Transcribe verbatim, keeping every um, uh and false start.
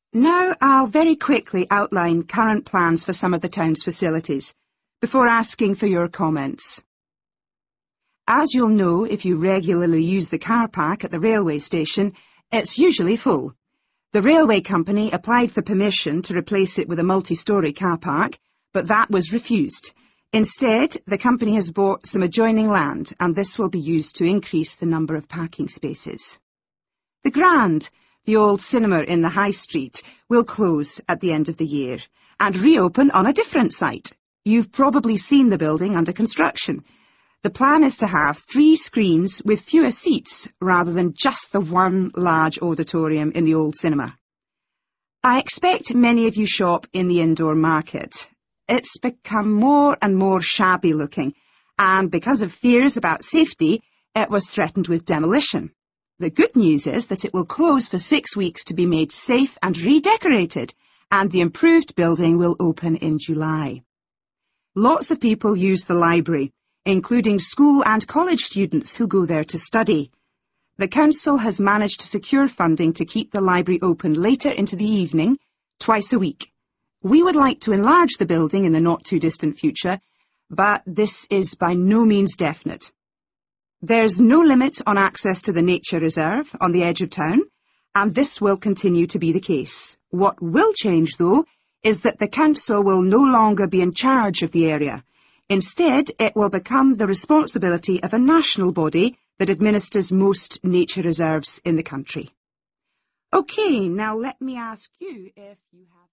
Now I'll very quickly outline current plans for some of the town's facilities, before asking for your comments. As you'll know if you regularly use the car park at the railway station, it's usually full. The railway company applied for permission to replace it with a multi-storey car park, but that was refused. Instead, the company has bought some adjoining land, and this will be used to increase the number of parking spaces. The Grand, the old cinema in the High Street, will close at the end of the year and reopen on a different site. You've probably seen the building under construction. The plan is to have three screens with fewer seats rather than just the one large auditorium in the old cinema. I expect many of you shop in the indoor market. It's become more and more shabby looking, and because of fears about safety, it was threatened with demolition. The good news is that it will close for six weeks to be made safe and redecorated, and the improved building will open in July. Lots of people use the library, including school and college students who go there to study. The council has managed to secure funding to keep the library open later into the evening, twice a week. We would like to enlarge the building in the not-too-distant future, but this is by no means definite. There's no limit on access to the nature reserve on the edge of town, and this will continue to be the case. What will change, though, is that the council will no longer be in charge of the area. Instead, it will become the responsibility of a national body that administers most nature reserves in the country. OK, now let me ask you if you have...